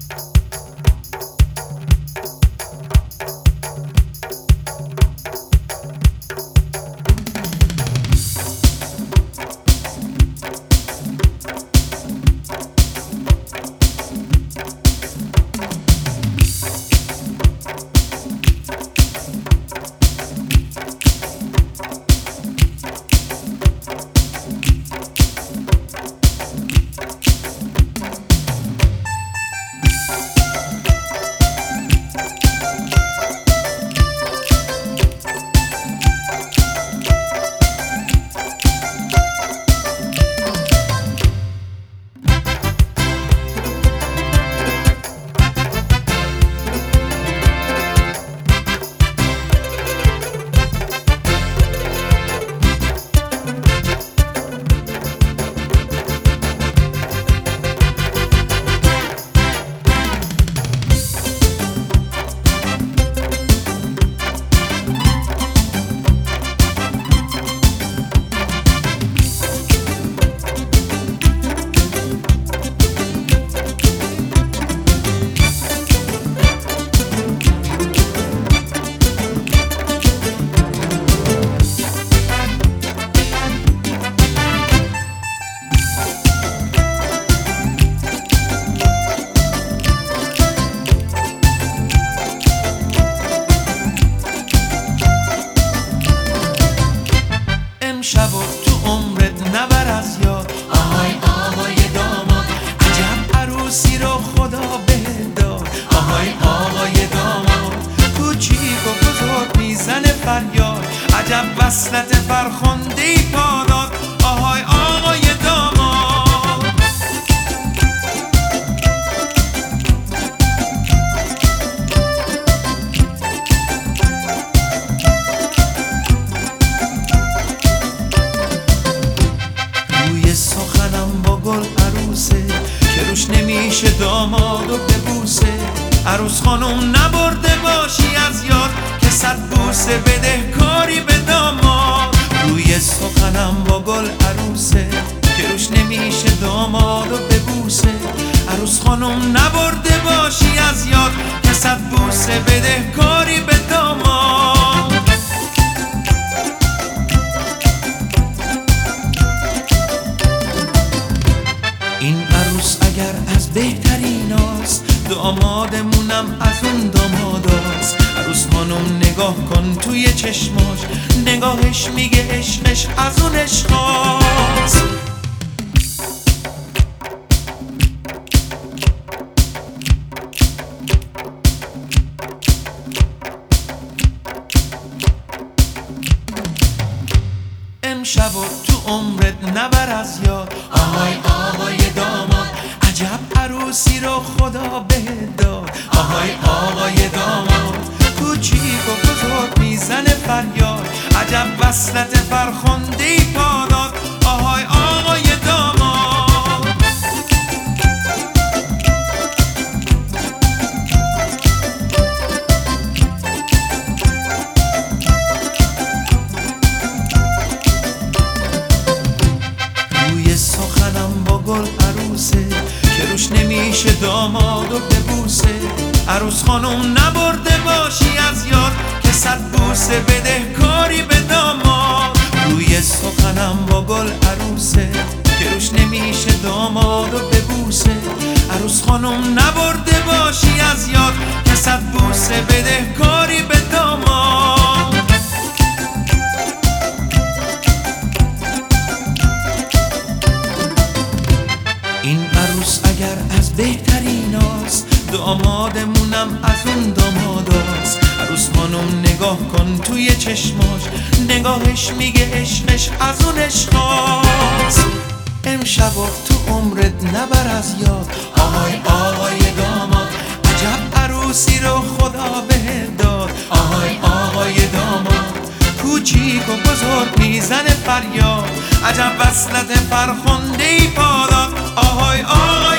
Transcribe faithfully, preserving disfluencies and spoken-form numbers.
شب و تو عمرت نبر از یاد. آهای آقای داماد، عجب عروسی رو خدا بهت داد. آهای آقای داماد، کوچیک و بزرگ میزنه فریاد. عجب وصلت فرخنده ای پا داد. آهای آقای داماد، روی سخنم با گل عروسه که روش نمیشه دامادو ببوسه. عروس خانم نبرده باشی از یاد که صد بوسه بده کاری به داماد. روی سخنم با گل عروسه که روش نمیشه دامادو ببوسه. عروس خانم نبرده باشی از یاد که صد بوسه بده کاری به داماد. این عروس اگر از بهتریناست، دامادمونم از اون داماداست. عروس خانم نگاه کن توی چشماش، نگاهش میگه عشقش از اون عشقاست. امشب و تو عمرت نبر از یاد. آهای آقای داماد، عجب عروسی رو خدا بهت داد. آهای آقای داماد، کوچیک و بزرگ میزنه فریاد. عجب وصلت فرخنده ای پا داد. آهای آقای داماد، روی سخنم با گل عروسه که روش نمیشه دامادو ببوسه. عروس خانم نبرده باشی از یاد که صد بوسه بده کاری به داماد. روی سخنم با گل عروسه که روش نمیشه دامادو ببوسه. عروس خانم نبرده باشی از یاد که صد بوسه بده کاری به داماد. این عروس اگر از بهتریناست، دامادمونم از اون داماداست. عروس خانم نگاه کن توی چشماش، نگاهش میگه عشقش از اون عشقاست. امشب و تو عمرت نبر از یاد. آهای آقای داماد، عجب عروسی رو خدا بهت داد. آهای آقای داماد، کوچیک و بزرگ میزنه فریاد. عجب وصلت فرخنده ای پا داد. آهای آقای